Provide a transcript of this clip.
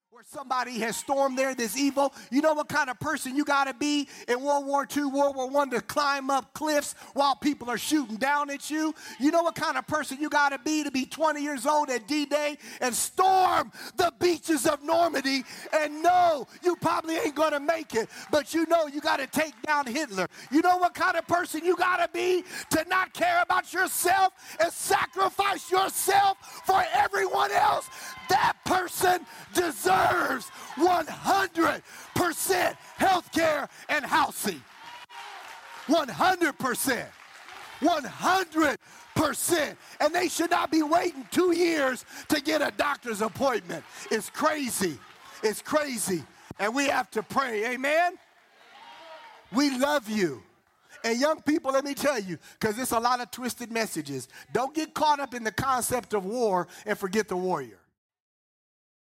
where somebody has stormed there that's evil. You know what kind of person you got to be in World War II, World War I to climb up cliffs while people are shooting down at you? You know what kind of person you got to be 20 years old at D-Day and storm the beaches of Normandy and know you probably ain't going to make it, but you know you got to take down Hitler? You know what kind of person you got to be to not care about yourself and sacrifice yourself for everyone else? That person deserves 100% health care and housing. 100%. 100%. And they should not be waiting 2 years to get a doctor's appointment. It's crazy. It's crazy. And we have to pray. Amen? We love you. And young people, let me tell you, because there's a lot of twisted messages. Don't get caught up in the concept of war and forget the warrior.